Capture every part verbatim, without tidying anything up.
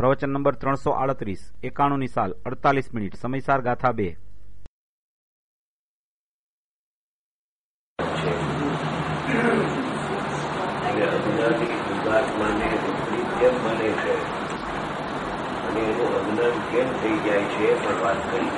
પ્રવચન નંબર ત્રણસો આડત્રીસ એકાણુંની સાલ અડતાલીસ મિનિટ સમયસાર ગાથા બે. અજ્ઞાની કેમ બને છે અને એનું અજ્ઞાન કેમ થઈ જાય છે પણ વાત કરી.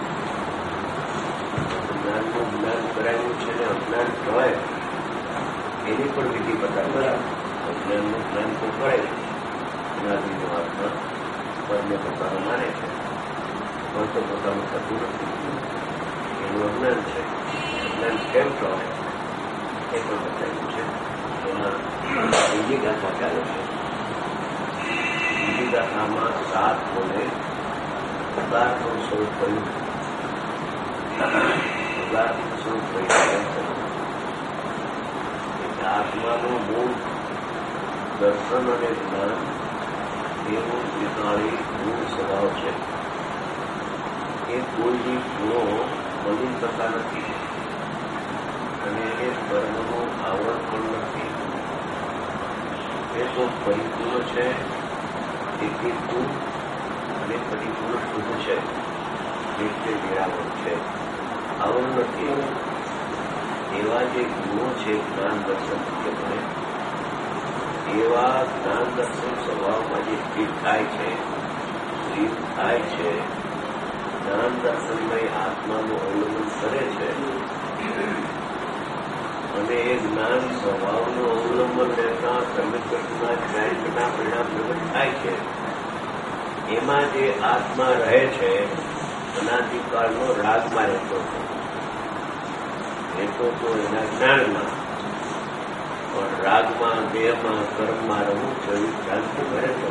જ્ઞાનનું જ્ઞાન કરાયું છે ને અજ્ઞાન કહેવાય એની પણ વિધિ બતાવે. અજ્ઞાનનું જ્ઞાન તો કરાય જ્ઞાતિનો આત્મા પરને પોતાનું માને છે પણ તો પોતાનું થતું નથી. એનું અજ્ઞાન છે. અજ્ઞાન કેમ કહેવાય એ પણ બતાવ્યું છે. એમાં બીજી ગાથા ચાલે છે. બીજી ગાથામાં સાત બોલે પદાર્થનું સ્વરૂપ કહ્યું. પદાર્થનું સ્વરૂપ કહ્યું આત્માનું મૂળ દર્શન અને જ્ઞાન એવું વિનાળી મૂળ સ્વભાવ છે. એ કોઈની ગુણો બની શકતા નથી અને એ કર્મનું આવરણ પણ નથી. એ તો પરિપૂર્ણ છે, એકીકૃત અને પરિપૂર્ણ શુદ્ધ છે. એટલે નિરાવરણ છે, આવરણ નથી. એવા જે ગુણો છે જ્ઞાન દર્શન કે મને એવા જ્ઞાન દર્શન સ્વભાવમાં જે સ્થિત થાય છે સ્થિત થાય છે જ્ઞાન દર્શનમય આત્માનું અવલંબન કરે છે અને એ જ્ઞાન સ્વભાવનું અવલંબન રહેતા સમ્યકના જ્ઞાનના પરિણામ પ્રગટ થાય છે. એમાં જે આત્મા રહે છે અનાદિકાળનો રાગમાં રહેતો હતો. રહેતો તો એના જ્ઞાનમાં પણ રાગમાં દેહમાં કર્મમાં રહું જેવી ભ્રાંતિ રહેતો.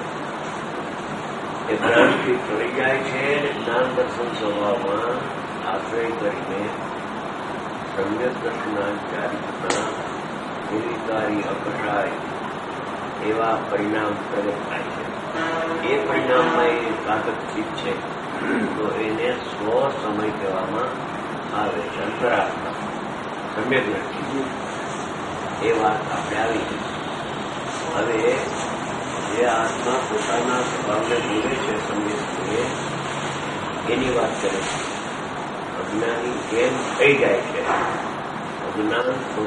એ ભ્રાંતિ ચડી જાય છે અને જ્ઞાન દર્શન સ્વભાવમાં આશ્રય કરીને સમ્યક દર્શનાચારિકતા નિર્વિકારી અકષાય એવા પરિણામ પ્રગટ થાય છે. એ પરિણામમાં એ કાતક સ્થિત છે તો એને સ્વ સમય કહેવામાં આવે છે. અંતરાત્મા સમ્યક દ્રષ્ટિ એ વાત આપણે આવી. હવે જે આત્મા પોતાના સ્વભાવને બોલે છે સમ્યક એની વાત કરે છે. અજ્ઞાની કેમ થઈ જાય છે? અજ્ઞાન તો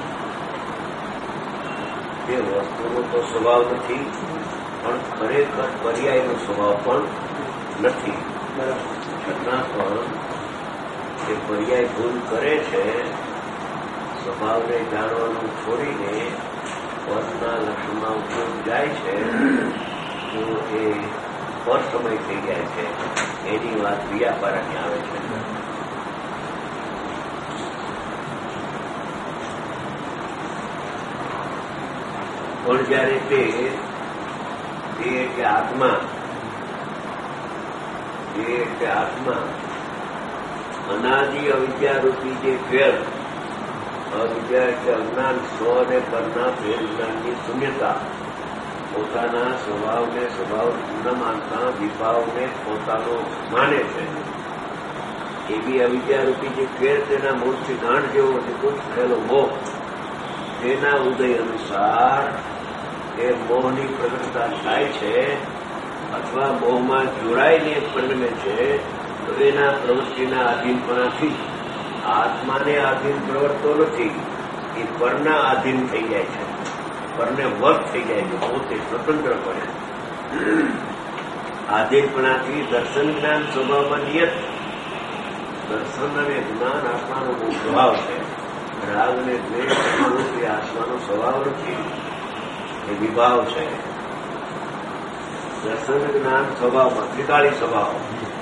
તે વસ્તુનો તો સ્વભાવ નથી પણ ખરેખર પર્યાયનો સ્વભાવ પણ નથી. છતાં પણ એ પર્યાય ભૂલ કરે છે. સ્વભાવને જાણવાનું છોડીને પરના લક્ષણમાં ઉપયોગ જાય છે તો એ પર સમય થઈ જાય છે. એની વાત વ્યાપારની આવે છે. પણ જયારે તે એટલે આત્મા તે એટલે આત્મા અનાદિ અવિદ્યારૂપી જે ફેર અવિદ્યા એટલે અજ્ઞાન સ્વ અને પરના ફેર જ્ઞાનની શૂન્યતા પોતાના સ્વભાવને સ્વભાવ ન માનતા વિભાવને પોતાનો માને છે. એવી અવિદ્યારૂપી જે ફેર તેના મૂળથી ગાંઠ જેવો નિકુંજ થયેલો મોહ તેના ઉદય અનુસાર એ મોહની પ્રગટતા થાય છે અથવા મોહમાં જોડાઈને પરિણમે છે તો એના પ્રવૃત્તિના આધીનપણાથી આત્માને આધીન પ્રવર્તતો નથી. એ પરના આધીન થઈ જાય છે. પરને વશ થઈ જાય છે. પોતે સ્વતંત્ર પડે. આધીનપણાથી દર્શન જ્ઞાન સ્વભાવમાં નિયત. દર્શન અને જ્ઞાન આત્માનો બહુ સ્વભાવ છે. રાગ અને દ્વેષ એ આત્માનો સ્વભાવ નથી. એ વિભાવ છે. દર્શન જ્ઞાન સ્વભાવમાં ત્રિકાળી સ્વભાવ.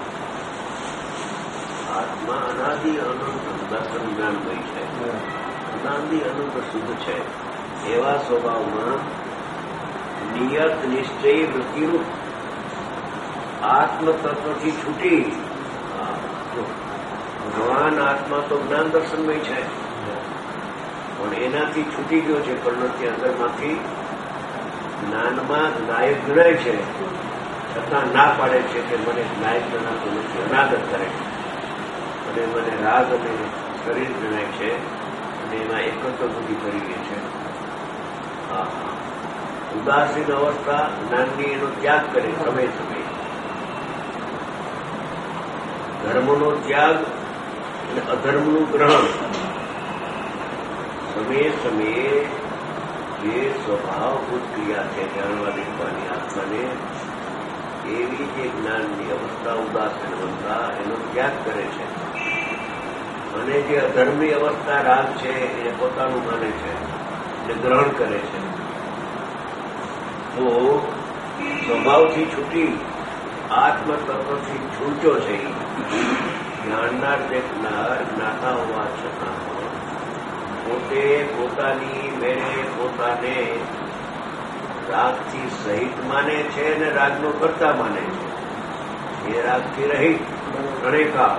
આત્મા અનાદિ અનંત દર્શન જ્ઞાનમય છે. અનાદિ અનંત શુદ્ધ છે. એવા સ્વભાવમાં નિયત નિશ્ચય વૃત્તિરૂપ આત્મતત્વથી છૂટી ભગવાન આત્મા તો જ્ઞાન દર્શનમય છે પણ એનાથી છૂટી ગયો છે. પણ અંદરમાંથી જ્ઞાનમાં નાયક ગણાય છે છતાં ના પાડે છે કે મને નાયક ગણાતો નથી. અનાગત કરે અને મને રાગ અને શરીર ગણાય છે અને એમાં એકત્ર બુદ્ધિ કરી ગઈ છે. ઉદાસીન અવસ્થા જ્ઞાનની એનો ત્યાગ કરે સમય સમય. ધર્મનો ત્યાગ અને અધર્મનું ગ્રહણ સમયે સમયે જે સ્વભાવભૂત ક્રિયા છે જાણવા દેખવાની આત્માને, એવી જે જ્ઞાનની અવસ્થા ઉદાસીન અવસ્થા એનો ત્યાગ કરે છે. અને જે અધર્મની અવસ્થા રાગ છે એને પોતાનું માને છે એને ગ્રહણ કરે છે. તો સ્વભાવથી છૂટી આત્મતત્વથી છૂટો છે. જાણનાર દેખનાર જ્ઞાતા હોવા છતાં પોતે પોતાની મેળે પોતાને રાગથી સહિત માને છે અને રાગનો કરતા માને છે. એ રાગથી રહિત ત્રણેકા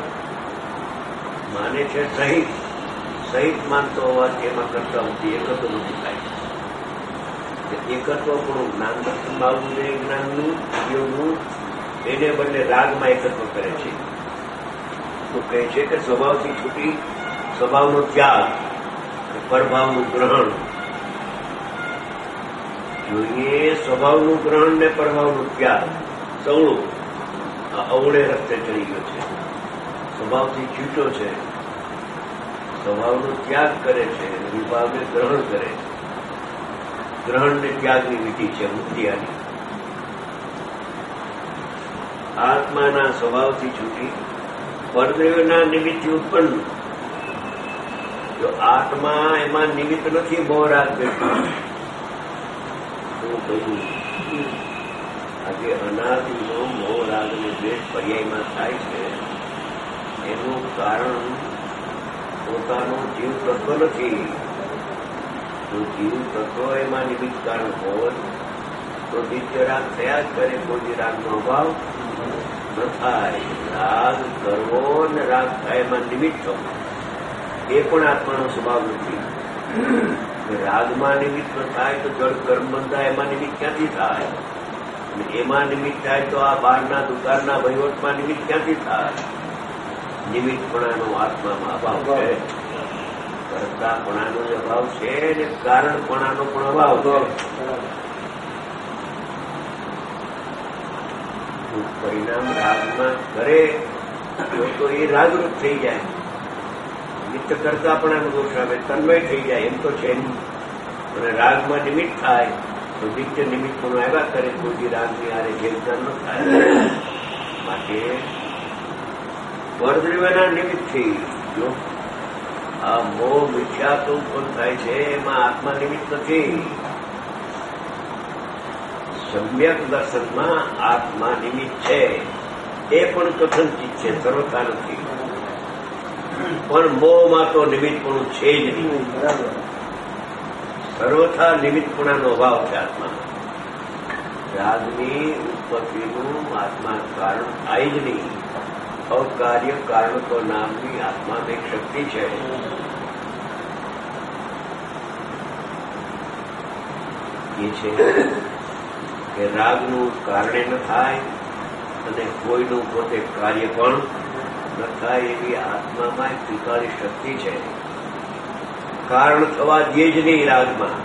માને છે. સહિત સહિત માનતો હોવાથી એમાં કરતા હોતી એકત્વ નથી થાય. એકત્વ પણ જ્ઞાન દર્શનમાં આવવું જોઈએ. જ્ઞાનનું યોગનું એને બંને રાગમાં એકત્વ કરે છે. તો કહે છે કે સ્વભાવથી છૂટી સ્વભાવનો ત્યાગ, પરભાવનું ગ્રહણ. જોઈએ સ્વભાવનું ગ્રહણ ને પરભાવનું ત્યાગ સવળું અવળે રસ્તે ચડી ગયો છે. સ્વભાવથી છૂટો છે, સ્વભાવનો ત્યાગ કરે છે, વિભાવને ગ્રહણ કરે છે. ગ્રહણ ને ત્યાગની વિધિ છે મુક્તિયાની. આત્માના સ્વભાવથી છૂટી પરદેવના નિમિત્તથી ઉત્પન્ન. જો આત્મા એમાં નિમિત્ત નથી મોહરાગ બેઠું તો કહ્યું આજે અનાદિનો મોહરાગની ભેટ પર્યાયમાં થાય છે. એનું કારણ પોતાનો જીવ તત્વ નથી. જો જીવ તત્વ એમાં નિમિત્ત કારણ હોય તો નિત્ય રાગ થયા જ કરે. કોઈ રાગનો અભાવ ન થાય. રાગ કરવો ને રાગ થાય એમાં નિમિત્ત થવું એ પણ આત્માનો સ્વભાવ નથી. રાગમાં નિમિત્ત થાય તો જળ કર્મ બંધાય એમાં નિમિત્ત ક્યાંથી થાય? એમાં નિમિત્ત થાય તો આ બહારના દુકાનના વહીવટમાં નિમિત્ત ક્યાંથી થાય? નિમિત્તપણાનો આત્મામાં અભાવ છે. કર્તાપણાનો અભાવ છે ને કારણપણાનો પણ અભાવ છે. પરિણામ રાગમાં કરે તો એ રાગરૂપ થઈ જાય. નિત્ય કરતાપણાનો દોષ આવે, તન્મય થઈ જાય. એમ તો છે. અને રાગમાં નિમિત્ત થાય તો નિત્ય નિમિત્ત પણ આવ્યા કરે. કોઈ રાગની આરે જેવતા ન થાય. માટે પરદ્રવ્યના નિમિત્તથી જો આ મોહ મિથ્યા તો ઉત્પન્ન થાય છે એમાં આત્મા નિમિત્ત નથી. સમ્યક દર્શનમાં આત્મા નિમિત્ત છે. એ પણ કથનચિત છે, સર્વથા નથી. પણ મોહમાં તો નિમિત્તપણું છે જ નહીં. સર્વથા નિમિત્તપણાનો અભાવ છે આત્મા. રાગની ઉત્પત્તિનું આત્મા કારણ થાય જ નહીં. અકાર્ય કારણ તો નામની આત્મામાં એક શક્તિ છે. એ છે કે રાગનું કારણે ન થાય અને કોઈનું પોતે કાર્ય પણ ન થાય એવી આત્મામાં એક ત્રિકાળી શક્તિ છે. કારણ થવા દે જ નહીં રાગમાં.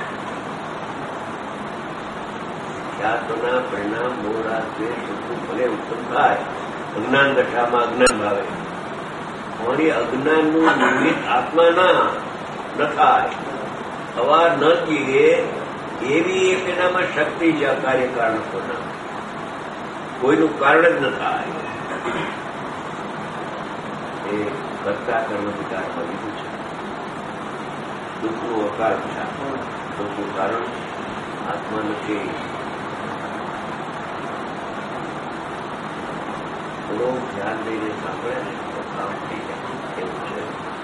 ખ્યાતના પરિણામ મોહરાગ દ્વેષ ભલે ઉત્પન્ન થાય અજ્ઞાન દશામાં અજ્ઞાન ભાવે. પણ એ અજ્ઞાનનું નિમિત્ત આત્માના ન થાય, થવા ન દઈએ એવી એક એનામાં શક્તિ છે. અકાર્ય કારણોના કોઈનું કારણ જ ન થાય. એ કરતા કર્મ વિકારમાં લીધું છે. દુઃખનું અકાળ છે. દુઃખનું કારણ આત્મા નથી. થોડો ધ્યાન દઈને સાંભળે ને તો કામ થઈ જાય. એવું છે.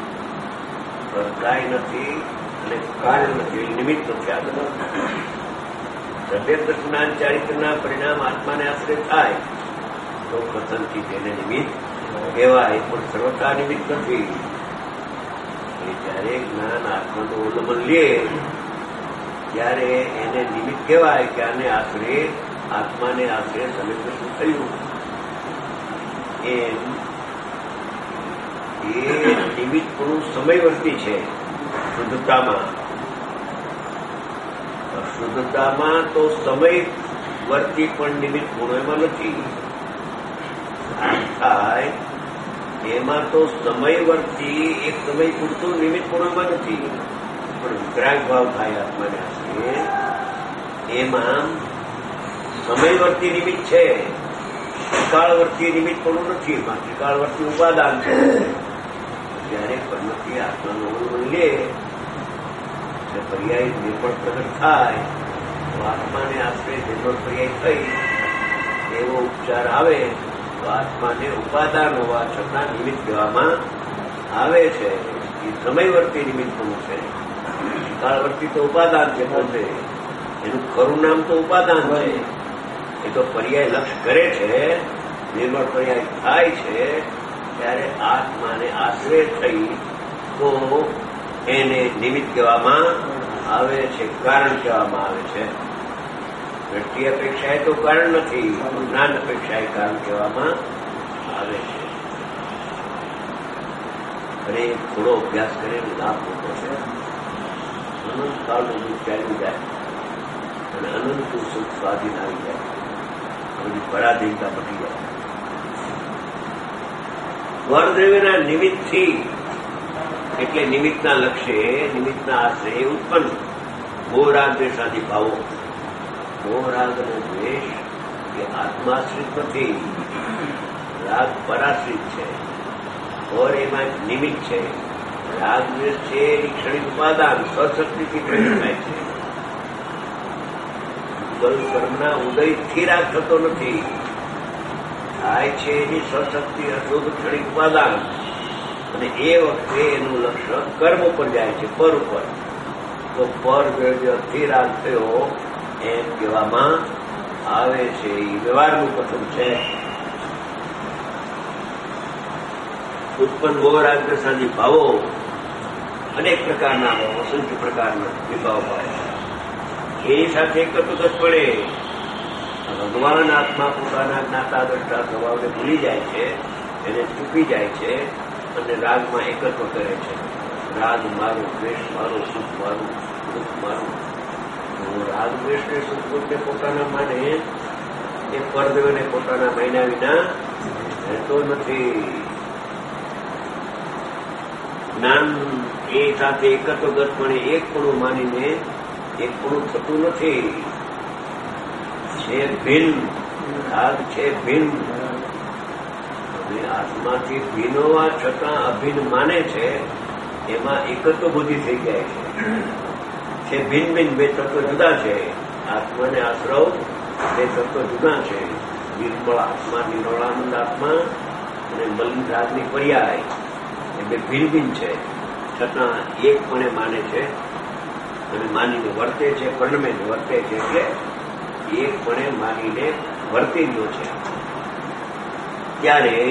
કરતાય નથી અને કારણ નથી, નિમિત્ત નથી. આત્મા સભ્ય દર્શના ચારિત્રના પરિણામ આત્માને આશ્રય થાય તો કથનથી તેને નિમિત્ત કહેવાય. પણ સર્વથા નિમિત્ત નથી. જયારે જ્ઞાન આત્માનું ઉલ્લંઘન લે ત્યારે એને નિમિત્ત કહેવાય કે આને આશ્રય આત્માને આશ્રય સભ્ય દર્શન થયું. એમ એ નિમિત્તપણું સમયવર્તી છે શુદ્ધતામાં. શુદ્ધતામાં તો સમય વર્તી પણ નિમિત્ત ગુણો એમાં નથી થાય. એમાં તો સમય વર્તી એક સમય પૂરતું નિમિત્ત ગુણો એમાં નથી, પણ વિતરાગ ભાવ થાય આત્માને આશરે એમાં સમયવર્તી નિમિત્ત છે, ત્રિકાળવર્તી નિમિત્ત પણ નથી. એમાં ત્રિકાળવર્તી ઉપાદાન છે. જયારે પરમથી આત્માનું અનુભવ લે પર્યાય નિર્બળ પ્રગટ થાય તો આત્માને આશરે નિર્બળ પર્યાય થઈ એવો ઉપચાર આવે તો આત્માને ઉપાદાન હોવા છતાં નિમિત્ત કહેવામાં આવે છે. એ સમયવર્તી નિમિત્ત પણ છે. કાળવર્તી તો ઉપાદાન છે પોતે, એનું ખરું નામ તો ઉપાદાન છે. એ તો પર્યાય લક્ષ કરે છે, નિર્મળ પર્યાય થાય છે ત્યારે આત્માને આશ્રય થઈ તો એને નિમિત્ત કહેવામાં આવે છે, કારણ કહેવામાં આવે છે. દ્રષ્ટિ અપેક્ષાએ તો કારણ નથી, જ્ઞાન અપેક્ષાએ કારણ કહેવામાં આવે છે. અને થોડો અભ્યાસ કરીને લાભ મોટો છે. અનંત કાળનું દુઃખ ચાલ્યું જાય અને અનંત સુખ સ્વાધીન આવી જાય, બધી પરાધીનતા મટી જાય. વરદ્રવ્યના નિમિત્તથી એટલે નિમિત્તના લક્ષ્ય, નિમિત્તના આશ્રય ઉત્પન્ન મોહરાગ દ્વેષાદી ભાવો. મોહરાગ અને દ્વેષ એ આત્માશ્રિત નથી, રાગ પરાશ્રિત છે. ઓર એમાં નિમિત્ત છે. રાગ દ્વેષ છે એની ક્ષણિક ઉપાદાન સ્વશક્તિથી પ્રગટ થાય છે. ગલ કર્મના ઉદયથી રાગ થતો નથી, થાય છે એની સ્વશક્તિ અશુદ્ધ ક્ષણિક ઉપાદાન. અને એ વખતે એનું લક્ષ્ય કર્મ ઉપર જાય છે, પર ઉપર. તો પર દ્રવ્યથી રાગ થયો એમ કહેવામાં આવે છે. એ વ્યવહારનું કથન છે. ઉત્પન્ન મોહરાગ દ્વેષાદી ભાવો અનેક પ્રકારના ભાવ, અસંખ્ય પ્રકારના વિભાવ હોય. એની સાથે એકત્રગત પડે ભગવાન આત્મા પોતાના જ્ઞાતા દ્રષ્ટા સ્વભાવને ભૂલી જાય છે, એને ચૂકી જાય છે અને રાગમાં એકત્વ કરે છે. રાગ મારું, દ્વેષ મારો, સુખ મારું, દુઃખ મારું. રાગ દ્વેષને સુખ દુઃખને પોતાના માને એ પરદેવને પોતાના મહિના વિના રહેતો નથી. જ્ઞાન એ સાથે એકત્વગતપણે એક પણ માનીને એક પણ થતું નથી. છે ભિન્ન, રાગ છે ભિન્ન. અને આત્માથી ભિન્ન હોવા છતાં અભિન્ન માને છે, એમાં એકત્વ બુદ્ધિ થઈ જાય છે. છે ભિન્ન ભિન્ન બે તત્વ જુદા છે. આત્માને આશ્રવ બે તત્વ જુદા છે. નિર્મળ આત્મા, નિર્મળાનંદ આત્મા અને મલિન રાગની પર્યાય એ બે ભિન્ન ભિન્ન છે, છતાં એક પણ માને છે અને માનીને વર્તે છે. પરિણમે વર્તે છે એટલે એક પણ માનીને વર્તી ગયો છે. ત્યારે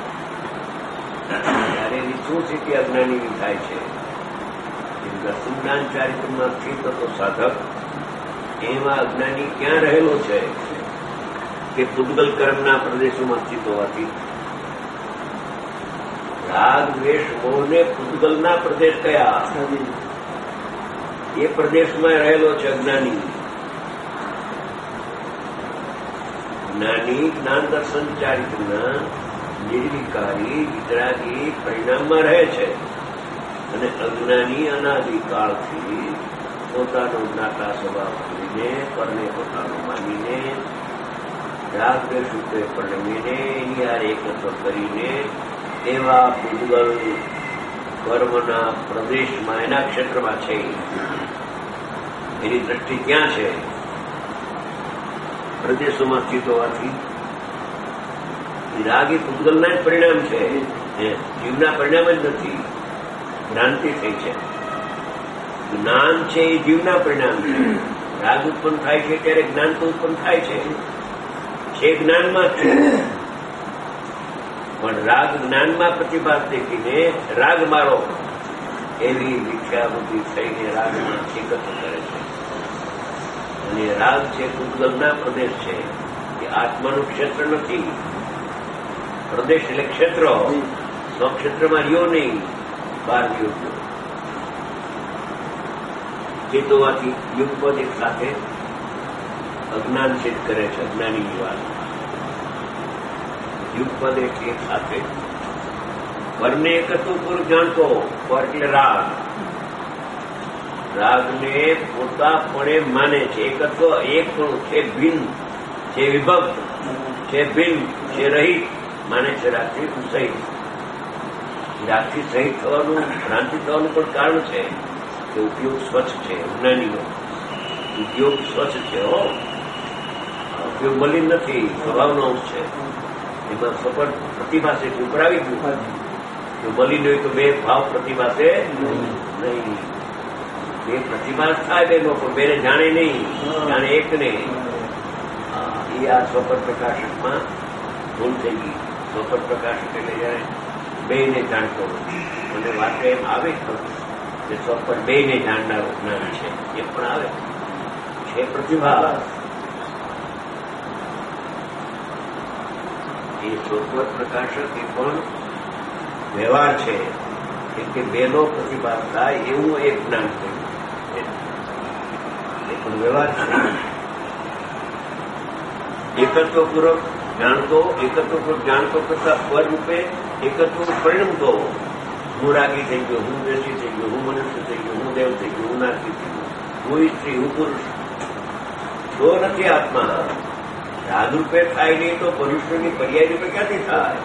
ત્યારે એની શું સ્થિતિ અજ્ઞાનીની થાય છે? દર્શનદાન ચારિત્રમાં સ્થિત હતો સાધક, એમાં અજ્ઞાની ક્યાં રહેલો છે કે પૂતગલ કર્મના પ્રદેશોમાં સ્થિત હોવાથી રાગ દ્વેષ મોહને પૂતગલના પ્રદેશ કયા? એ પ્રદેશમાં રહેલો છે અજ્ઞાની. જ્ઞાની જ્ઞાન દર્શન ચારિત્રના નિર્વિકારી વિતરાગી પરિણામમાં રહે છે અને અજ્ઞાની અનાદિકાળથી પોતાનો જ્ઞાતા સ્વભાવ ભૂલીને પરને પોતાનો માનીને રાગ દ્વેષ રૂપે પરિણમીને એની હારે એકત્વ કરીને એવા પૂતગલ કર્મના પ્રદેશમાં એના ક્ષેત્રમાં છે. એની દ્રષ્ટિ ક્યાં છે? પ્રદેશોમાં સ્થિત હોવાથી રાગ એ પૂતગલના જ પરિણામ છે, જીવના પરિણામ જ નથી. ભ્રાંતિ થઈ છે. જ્ઞાન છે એ જીવના પરિણામ છે. રાગ ઉત્પન્ન થાય છે ત્યારે જ્ઞાન તો ઉત્પન્ન થાય છે, છે જ્ઞાનમાં છે. પણ રાગ જ્ઞાનમાં પ્રતિભાસ દેખીને રાગ મારો એવી વિખ્યા બુદ્ધિ થઈને રાગમાં એકત્ર કરે છે. અને રાગ છે પૂતગલના પ્રદેશ છે, એ આત્માનું ક્ષેત્ર નથી. પ્રદેશ એટલે ક્ષેત્ર, સ્વક્ષેત્રમાં રહ્યો નહીં, બહાર રહ્યો. ચેતવવાથી યુગપદ એક સાથે અજ્ઞાન સિદ્ધ કરે છે, અજ્ઞાનીની વાત. યુગપદ એટલે એક સાથે પરને એકત્વ પૂર્વ જાણતો. પર એટલે રાગ. રાગને પોતાપણે માને છે. એકત્વ એક પણ છે, ભિન્ન છે, વિભક્ત છે, ભિન્ન છે, રહિત માને છે. રાગથી સહિત. રાગથી સહિત થવાનું, ભ્રાંતિ થવાનું પણ કારણ છે કે ઉપયોગ સ્વચ્છ છે. અજ્ઞાનીનો ઉપયોગ સ્વચ્છ છે. હો, ઉપયોગ મલિન નથી, સ્વભાવનો અંશ છે. એમાં સફળ પ્રતિભા છે. ઉપર આવી ગયું. જો મલિન હોય તો બે ભાવ પ્રતિભા છે નહીં. બે પ્રતિભા થાય બેનો, પણ બેને જાણે નહીં, જાણે એકને. એ આ સ્વપર પ્રકાશકમાં ભૂલ થઈ ગઈ. સ્વપર પ્રકાશક એટલે જયારે બેને જાણતો નથી. મને વાત એમ આવે કે સ્વપર બેને જાણનારો જ્ઞાન છે, એ પણ આવે છે. પ્રતિભા એ સ્વપર પ્રકાશક એ પણ વ્યવહાર છે. કેમ કે બેનો પ્રતિભા થાય એવું એક જ્ઞાન થયું. એ પણ વ્યવહાર છે. એકત્વપૂર્વક જાણતો, એકત્વપૂર્વક જાણતો કરતા પર રૂપે એકત્વ પરિણમતો. હું રાગી થઈ ગયો, હું દ્વેષી થઈ ગયો, હું મનુષ્ય થઈ ગયો, હું દેવ થઈ ગયો, હું નાસ્તિક થઈ ગયો, હું સ્ત્રી, હું પુરુષ. તો નથી આત્મા. રાગરૂપે થાય નહીં તો પુરુષની પર્યાય રૂપે ક્યાંથી થાય?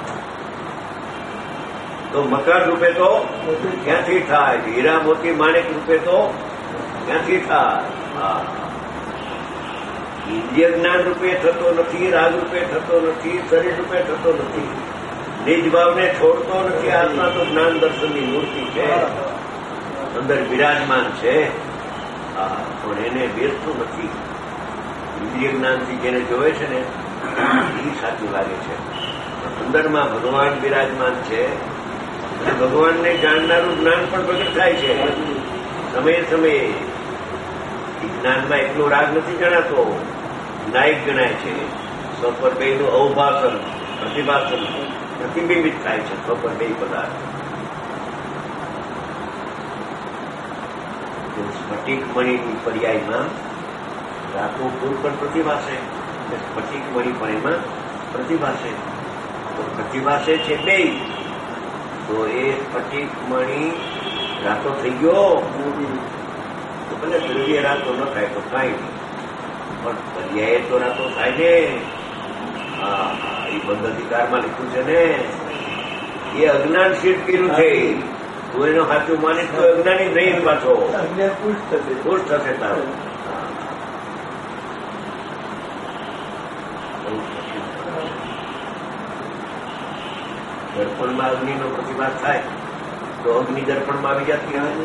તો મકર રૂપે તો ક્યાંથી થાય? હીરા મોતી માણેક રૂપે તો ક્યાંથી થાય? ઇન્દ્રિય જ્ઞાન રૂપે થતો નથી, રાગ રૂપે થતો નથી, શરીર રૂપે થતો નથી, નિજ ભાવને છોડતો નથી. આત્મા તો જ્ઞાન દર્શનની મૂર્તિ છે, અંદર બિરાજમાન છે, પણ એને બેસતું નથી. ઇન્દ્રિય જ્ઞાનથી જેને જોવે છે ને એ સાચું લાગે છે. અંદરમાં ભગવાન બિરાજમાન છે અને ભગવાનને જાણનારું જ્ઞાન પણ પ્રગટ થાય છે સમયે સમયે. જ્ઞાનમાં એકલો રાગ નથી જણાતો, નાયક ગણાય છે. સ્વપર બેયનું અવભાષણ, પ્રતિભાષણ પ્રતિબિંબિત થાય છે. સ્વપર બેય પદાર્થ સ્ફટિક મણીની પર્યાયમાં રાતો પૂર પણ પ્રતિભાષે, સ્ફટિક મણી પણ એમાં પ્રતિભાષે. તો પ્રતિભાષે છે બે. તો એ સ્ફટિક મણી રાતો થઈ ગયો તો ભલે દ્રવ્ય રાતો ન થાય તો કાંઈ નહીં, પણ પર્યાય તો રાતો થાય ને. હા, એ બંધ અધિકારમાં લીધું છે ને. એ અજ્ઞાન સિદ્ધ કર્યું છે. તું એનો સાચું માનીશ તો અજ્ઞાની નહીં પાછો ખુશ થશે તારો. દર્પણમાં અગ્નિનો પ્રતિભાસ થાય તો અગ્નિ દર્પણમાં આવી જતી હોય.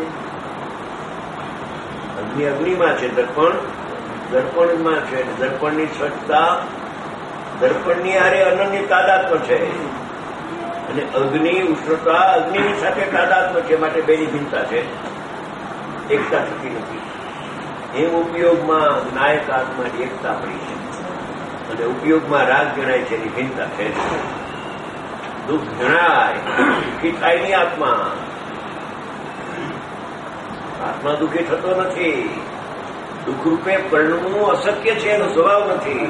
અગ્નિ અગ્નિમાં છે, દર્પણ દર્પણમાં છે. દર્પણની સ્વચ્છતા દર્પણની હારે અનન્ય તાદાત્મ્ય છે અને અગ્નિ ઉષ્ણતા અગ્નિની સાથે તાદાત્મ્ય છે. માટે બેની ભિન્નતા છે, એકતા થતી નથી. એમ ઉપયોગમાં નાયક આત્માની એકતા પડી છે અને ઉપયોગમાં રાગ જણાય છે, એની ભિન્નતા છે. દુઃખ જણાય, દુઃખી થાય નહીં આત્મા. આત્મા દુઃખી થતો નથી. દુઃખરૂપે પરિણમવું અશક્ય છે, એનો સ્વભાવ નથી.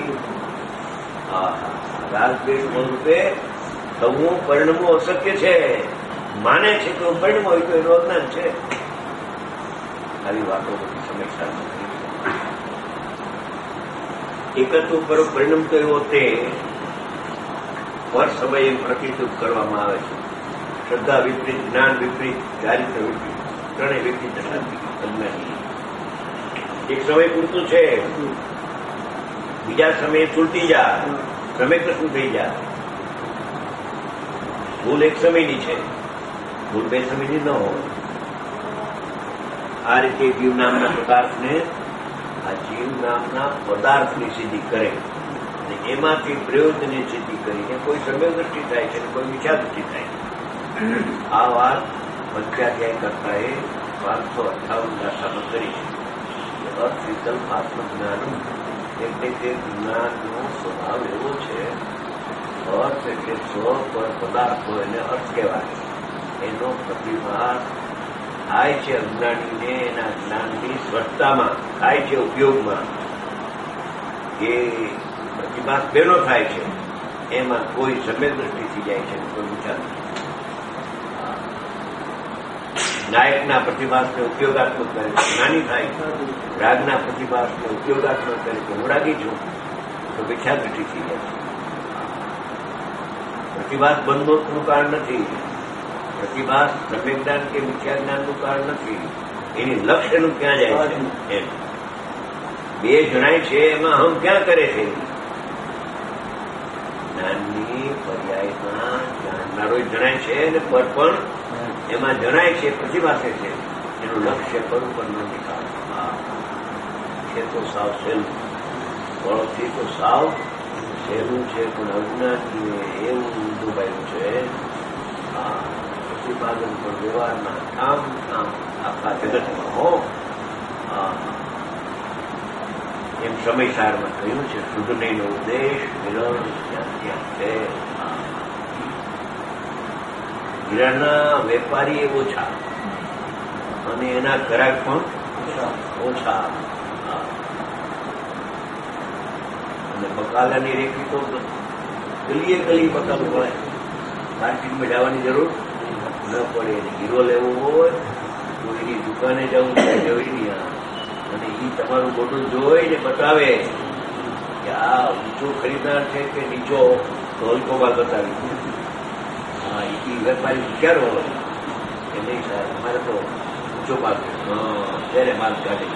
રાગ દ્વેષ રૂપે થવું પરિણમવું અશક્ય છે. માને છે તો પરિણમ હોય તો એનું અજ્ઞાન છે. આવી વાતો બધી સમસ્યા નથી. એકત્વ પર પરિણમ તો એવો તે પર સમયે પ્રતિષ્ઠિત કરવામાં આવે છે. શ્રદ્ધા વિપરીત, જ્ઞાન વિપરીત, ચારિત્ર વિપરીત, ત્રણેય વિપરીત અજ્ઞાની. એક સમય પૂરતું છે, બીજા સમયે છૂટી જા, સમય કશું થઈ જા. ભૂલ એક સમયની છે, ભૂલ બે સમયની ન હોય. આ રીતે જીવ નામના પદાર્થને આ જીવ નામના પદાર્થની સિદ્ધિ કરે અને એમાંથી પ્રયોજનની સિદ્ધિ કરીને કોઈ સમય દ્રષ્ટિ થાય છે, કોઈ વિચાર દ્રષ્ટિ થાય છે. આ વાત પંચાધ્યાય કરતા એ પાંચસો અઠાવન દાખામાં કરી છે. અર્થ વિકલ્પ આત્મજ્ઞાન એટલે કે જ્ઞાનનો સ્વભાવ એવો છે. અર્થ એટલે સ્વ પર પદાર્થ હોય એને અર્થ કહેવાય. એનો પ્રતિભાસ થાય છે અજ્ઞાનીને એના જ્ઞાનની સ્વચ્છતામાં, થાય છે ઉપયોગમાં, એ પ્રતિભાસ બેનો થાય છે એમાં કોઈ સમ્યક દ્રષ્ટિથી જાય છે, કોઈ વિચાર નથી. નાયકના પ્રતિભાસને ઉપયોગાત્મક કરે છે જ્ઞાની થાય, રાગના પ્રતિભાસને ઉપયોગાત્મક કરે છે હું રાગી છું તો વિખ્યાત દ્રષ્ટિથી જાય છે. પ્રતિભાસ બંધોનું કારણ નથી, પ્રતિભાસ સમ્યક જ્ઞાન કે મિથ્યા જ્ઞાનનું કારણ નથી, એની લક્ષ્યનું ક્યાં જાય છે એમ. બે જણાય છે એમાં હમ ક્યાં કરે છે? જ્ઞાનની પર્યાયમાં જાણનારો જણાય છે અને પર પણ એમાં જણાય છે, પ્રતિભાસે છે, એનું લક્ષ્ય પર ઉપરનો નિકાલ છે તો સાવ સહેલું, બળથી તો સાવ સહેલું છે, પણ અજ્ઞાનીએ એવું ડૂબાયું છે. આ પ્રતિપાદન પર વ્યવહારના કામ કામ આખા જગતમાં હો. એમ સમયસારમાં કહ્યું છે, શુદ્ધનયનો ઉદ્દેશ વિરણ ત્યાં ત્યાં છે. હીરાના વેપારી એ ઓછા અને એના ગ્રાહક પણ ઓછા, અને બકાલાની રેખી તો ગલીએ ગલી બકાલું મળે, માર્કેટમાં જવાની જરૂર ન પડે. હીરો લેવો હોય તો એની દુકાને જવું જવી નહીં, અને એ તમારું બોટલ જોઈને બતાવે કે આ ઊંચો ખરીદનાર છે કે નીચો હલકો માલ બતાવી. હા, એ વેપારી વિચારો હોય કે નહીં સાહેબ અમારે તો ઊંચો માલ છે, ત્યારે માલ કાઢે.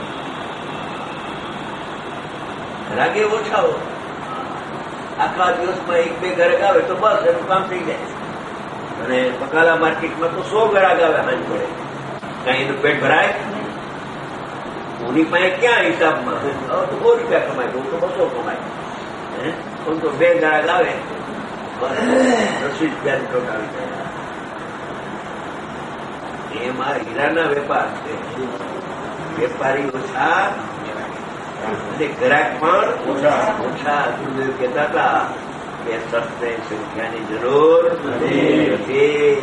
રાગે ઓછા હોય, આખા દિવસમાં એક બે ગ્રાહક આવે તો બસ એનું કામ થઈ જાય. અને બકાલા માર્કેટમાં તો સો ગ્રાહક આવે હાંજ પડે, કાંઈ એનું પેટ ભરાય? ઉની પાસે ક્યાં હિસાબમાં? તો સો રૂપિયા કમાય, હું તો બસો કમાય. હું તો બે ગ્રાહક આવે રસીદ રૂપિયા ટોટ આવી જાય. એમાં હીરાના વેપાર છે, વેપારી ઓછા અને ગ્રાહક પણ ઓછા ઓછા. ગુરુદેવ કહેતા હતા કે સત્ય સંખ્યાની જરૂર નથી,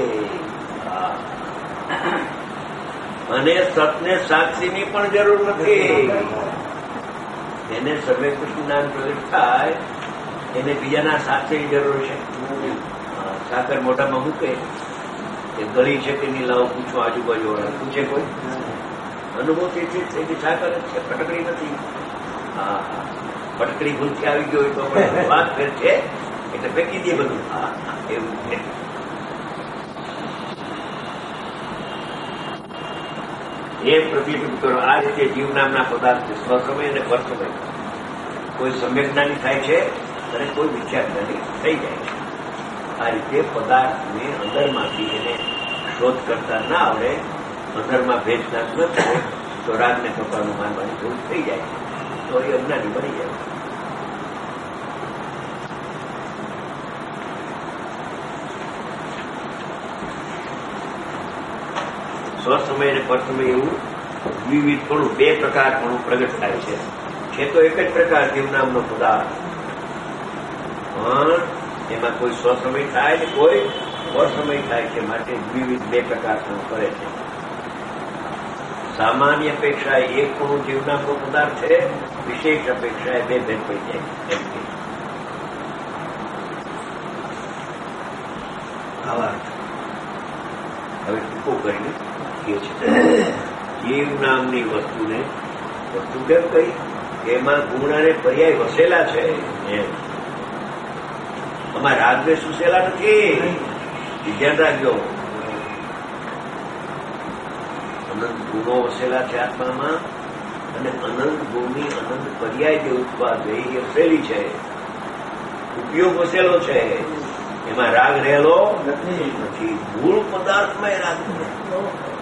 અને સતને સાક્ષીની પણ જરૂર નથી. એને સર્વે કૃષ્ણ જ્ઞાન પ્રગટ થાય એને બીજાના સાક્ષીની જરૂર છે. સાકર મોઢામાં મૂકે કે ગળી છે કે નહીં લાવો પૂછો, આજુબાજુ વાળા પૂછે કોઈ? અનુભવથી છે સાકર જ છે, ફટકડી નથી. હા હા, ફટકડી ભૂલથી આવી ગયો હોય તો આપણે વાત ફેર છે એટલે ફેંકી દે બધું. હા એવું છે. એ પ્રતિબિંબ કરો. આ રીતે જીવ નામના પદાર્થ સ્વસમય અને પરસમય, કોઈ સમ્યક જ્ઞાની થાય છે અને કોઈ વિચાર જ્ઞાની થઈ જાય છે. આ રીતે પદાર્થને અંદરમાંથી એને શોધ કરતા ના આવડે, અંદરમાં ભેદ ના ન થાય તો રાગને કૃપાનું માનવાની ભૂલ થઈ જાય છે, તો એ અજ્ઞાની બની જાય. સ્વસમય અને પરસમય એવું વિવિધ થોડું બે પ્રકાર ઘણું પ્રગટ થાય છે. છે તો એક જ પ્રકાર જીવ નામનો પદાર્થ, પણ એમાં કોઈ સ્વસમય થાય ને કોઈ પરસમય થાય છે, માટે વિવિધ બે પ્રકાર કરે છે. સામાન્ય અપેક્ષાએ એક પણ જીવ નામનો પદાર્થ છે, વિશેષ અપેક્ષાએ બે ભેદ પડી જાય એમ કે આવા. હવે ટૂંકો કરીને જીવ નામની વસ્તુને વસ્તુ કેમ કહી? એમાં ગુણ અને પર્યાય વસેલા છે. એમ આમાં રાગને સુસેલા નથી, ધ્યાન રાખજો. અનંત ગુણો વસેલા છે આત્મામાં, અને અનંત ગુણની અનંત પર્યાય જે ઉત્પાદ એ વસેલી છે, ઉપયોગ વસેલો છે. એમાં રાગ રહેલો નથી. મૂળ પદાર્થમાં એ રાગ રહેલો.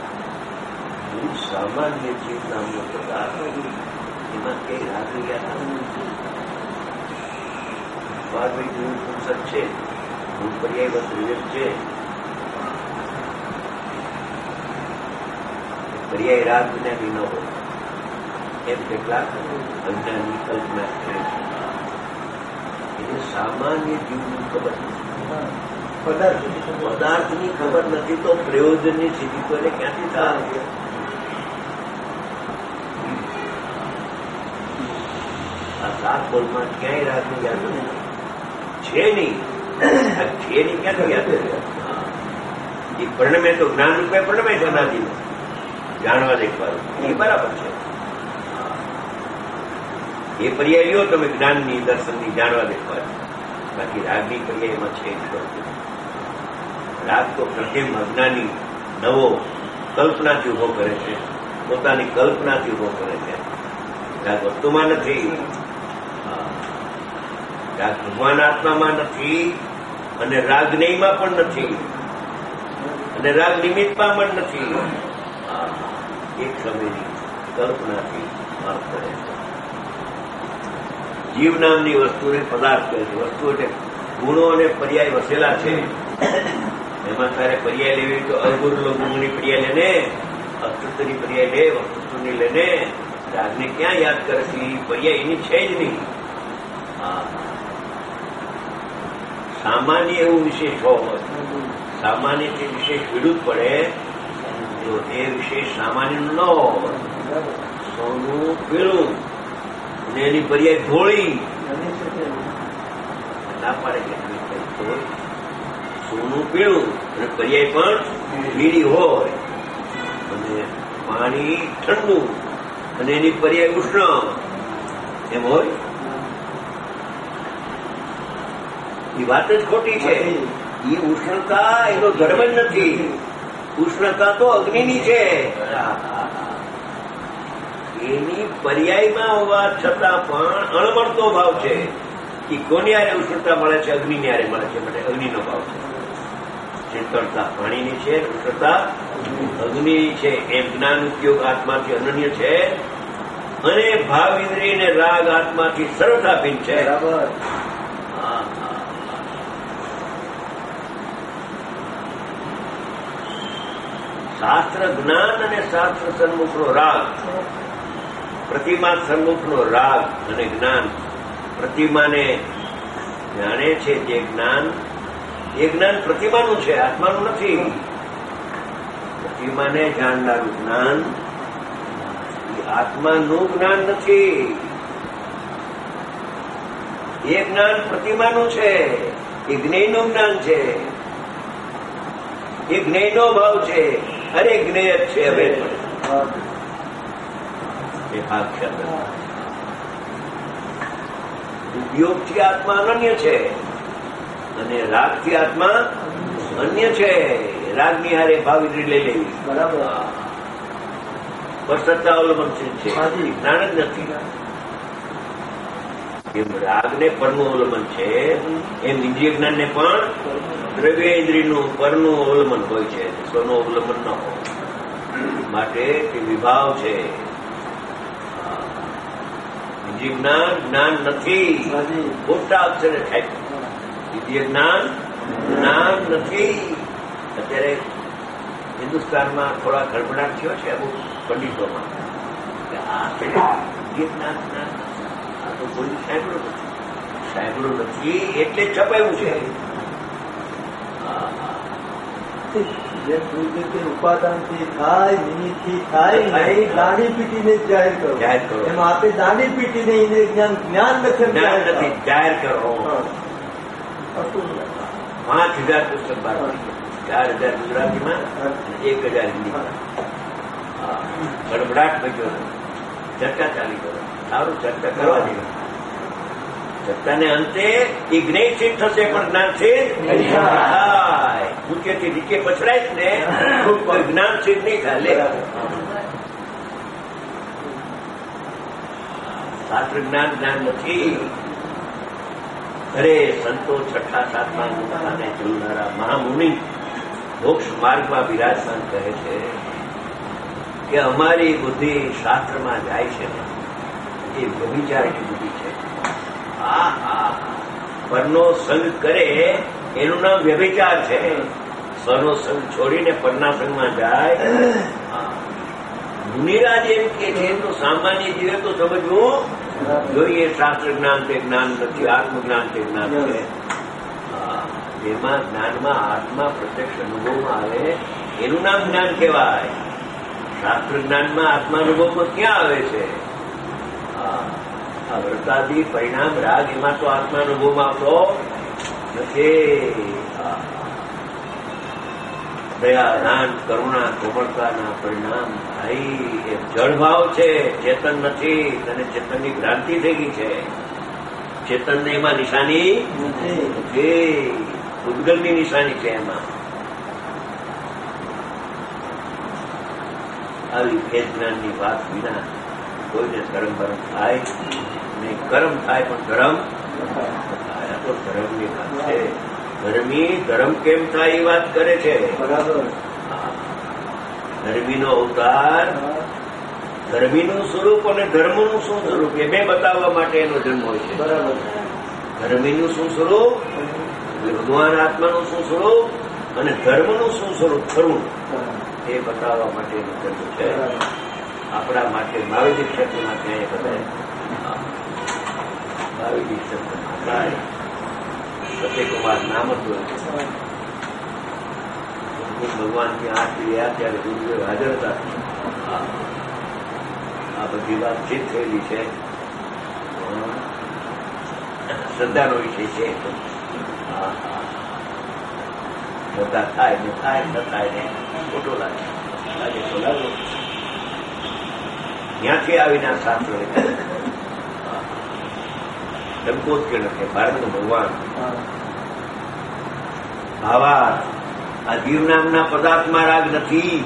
સામાન્ય જીવ નામનો પદાર્થ એમાં કઈ રાગ રહ્યા પુરુષ છે, મૂળ પર્યાય બસ વિવેક છે. પર્યાય રાગ જ્ઞાની ન હોય એમ કેટલાક અજ્ઞાની કલ્પના કરે છે. એને સામાન્ય જીવનું ખબર નથી. પદાર્થની ખબર નથી તો પ્રયોજનની સ્થિતિ તો એને ક્યાંથી થાય? આ સાત બોલમાં ક્યાંય રાતની યાદ છે નહીં. છે નહીં ક્યાંથી યાદ? એ પરિણમે તો જ્ઞાન રૂપે પરિણમે છે અનાદિમાં જાણવા દેખવાનું એ બરાબર છે. એ પર્યાય લ્યો તમે જ્ઞાનની દર્શનની જાણવા દેખવાની. બાકી રાગની પર્યાય એમાં છે જ કરતું. રાગ તો પ્રથમ અજ્ઞાની નવો કલ્પનાથી ઉભો કરે છે, પોતાની કલ્પનાથી ઉભો કરે છે. રાગ વસ્તુમાં નથી, રાગ ભગવાન આત્મામાં નથી, અને રાગ નહીમાં પણ નથી, અને રાગ નિમિત્તમાં પણ નથી. એક સમયની કલ્પનાથી માફ કરે છે. જીવ નામની વસ્તુને પદાર્થ કહે છે. વસ્તુ એટલે ગુણો અને પર્યાય વસેલા છે. એમાં તારે પર્યાય લેવી તો અગુરલો ગુણની પર્યાય લેને, અસ્તિત્વની પર્યાય લે, વસ્તુની લેને. રાગને ક્યાં યાદ કરે છે? પર્યાય એની છે જ નહીં. સામાન્ય એવું વિશેષ હોય, સામાન્ય તે વિશેષ વિરુદ્ધ પડે તો એ વિશેષ સામાન્ય ન હોય. સોનું પીળું અને એની પર્યાય ધોળી ના પાડે કે સોનું પીળું અને પર્યાય પણ પીળી હોય, અને પાણી ઠંડુ અને એની પર્યાય ઉષ્ણ એમ હોય. એ વાત જ ખોટી છે. એ ઉષ્ણતા એનો ધર્મ જ નથી. ઉષ્ણતા તો અગ્નિની છે. એની પર્યાયમાં હોવા છતાં પણ અણમળતો ભાવ છે. કે કોની હારે ઉષ્ણતા મળે છે? અગ્નિની હારે મળે છે. માટે અગ્નિનો ભાવ છે. શીતળતા પાણીની છે, ઉષ્ણતા અગ્નિની છે. એમ જ્ઞાન ઉપયોગ આત્માથી અનન્ય છે, અને ભાવ ઇન્દ્રિય રાગ આત્માથી સરળતાભિન્ન છે. બરાબર. શાસ્ત્ર જ્ઞાન અને શાસ્ત્ર સન્મુખનો રાગ, પ્રતિમા સન્મુખનો રાગ અને જ્ઞાન. પ્રતિમાને જાણે છે જે જ્ઞાન, એ જ્ઞાન પ્રતિમાનું છે, આત્માનું નથી. પ્રતિમાને જાણનારું જ્ઞાન એ આત્માનું જ્ઞાન નથી. એ જ્ઞાન પ્રતિમાનું છે, એ જ્ઞેયનું જ્ઞાન છે, એ જ્ઞેયનો ભાવ છે. અરે જ્ઞેય જ છે. હવે એ ભાગ છે. ઉપયોગથી આત્મા અનન્ય છે, અને રાગથી આત્મા અન્ય છે. રાગની હારે ભાવ ઇન્દ્રિય લઈ લેવી બરાબર સત્તા અવલંબન છે, જ્ઞાન જ નથી. એમ રાગને પરનું અવલંબન છે, એમ ઇન્દ્રિય જ્ઞાનને પણ દ્રવ્ય ઇન્દ્રિયનું પરનું અવલંબન હોય છે, સ્વનું અવલંબન ન હોય. માટે તે વિભાવ છે. ઇન્દ્રિય જ્ઞાન જ્ઞાન નથી. મોટા અક્ષરે થાય. ઇન્દ્રિય જ્ઞાન જ્ઞાન નથી. અત્યારે હિન્દુસ્તાનમાં થોડા ગડબડાટ થયો છે અમુક પંડિતોમાં. આ જ્ઞાન જ્ઞાન આ તો કોઈ સાંભળ્યું નથી. સાંભળ્યું નથી એટલે છપાયું છે. ઉપાદાનથી થાય, નિમિત્તથી થાય નહીં, દાઢી પીટીને જાહેર કરો. જાહેર કરો. એમાં આપણે દાઢી પીટીને ઇન્દ્રિય જ્ઞાન જ્ઞાન નથી જ્ઞાન નથી જાહેર કરો. પાંચ હજાર પુસ્તક બહાર ચાર હજાર ગુજરાતીમાં, એક હજાર હિન્દીમાં. ગડબડાટ બચ્યો. ચર્ચા ચાલી કરો. સારું ચર્ચા કરવા જેવી. ચર્ચાને અંતે એ જ્ઞેય સિદ્ધ થશે, પણ જ્ઞાન સિદ્ધ થાય. ઊંચેથી નીચે પછડાય ને જ્ઞાન સિદ્ધ નહીં થાય. શાસ્ત્ર જ્ઞાન જ્ઞાન નથી. અરે સંતો છઠ્ઠા સાતમા પોતાને જોનારા મહામુનિ મોક્ષ માર્ગમાં બિરાજમાન કહે છે કે અમારી બુદ્ધિ શાસ્ત્રમાં જાય છે ને એ વ્યભિચારની બુદ્ધિ છે. હા હા પરનો સંગ કરે એનું નામ વ્યભિચાર છે. સ્વનો સંગ છોડીને પરના સંગમાં જાય. મુનિરાજ એમ કે છે તો સામાન્ય જીવે તો સમજવું જોઈએ શાસ્ત્ર જ્ઞાન તે જ્ઞાન નથી, આત્મજ્ઞાન તે જ્ઞાન છે. જેમાં જ્ઞાનમાં આત્મા પ્રત્યક્ષ અનુભવમાં આવે એનું નામ જ્ઞાન કહેવાય. શાસ્ત્ર જ્ઞાનમાં આત્માનુભવમાં ક્યાં આવે છે? આ વ્રતાદી પરિણામ રાગ એમાં તો આત્માનુભવમાં આવતો નથી. દયા, દાન, કરુણા, કોમળતાના પરિણામ ભાઈ એ જળભાવ છે, ચેતન નથી. અને ચેતનની ભ્રાંતિ થઈ ગઈ છે. ચેતનને એમાં નિશાની નથી, ઉદ્ગલની નિશાની છે એમાં. આવી ભેદ જ્ઞાનની વાત વિના કોઈને ધર્મ ભરમ થાય નહીં. કર્મ થાય પણ ધર્મ થાય. આ તો ધર્મની વાત છે. ધર્મી ધર્મ કેમ થાય એ વાત કરે છે. બરાબર. ધર્મીનો અવતાર, ધર્મીનું સ્વરૂપ અને ધર્મનું શું સ્વરૂપ એ બે બતાવવા માટે એનો જન્મ હોય છે. બરાબર. ધર્મીનું શું સ્વરૂપ, ભગવાન આત્માનું શું સ્વરૂપ અને ધર્મનું શું સ્વરૂપ ખરું એ બતાવવા માટે એનો જન્મ છે. આપણા માટે મહાવીર ક્ષેત્રમાં ક્યાંય બધા મહાવીર ક્ષેત્રમાં થાય સત્યકુમાર નામ હતું. ભગવાનની આઠ ગયા ત્યારે ગુરુદેવ હાજર હતા. આ બધી વાતચીત થયેલી છે. શ્રદ્ધાનો વિષય છે. શ્રદ્ધા થાય ને થાય ન થાય ને ખોટો લાગે લાગે તો લાગો. ત્યાંથી આવીને આ શાસ્ત્ર સંકોચ કે નથી. ભારતનો ભગવાન આવા આ જીવ નામના પદાર્થમાં રાગ નથી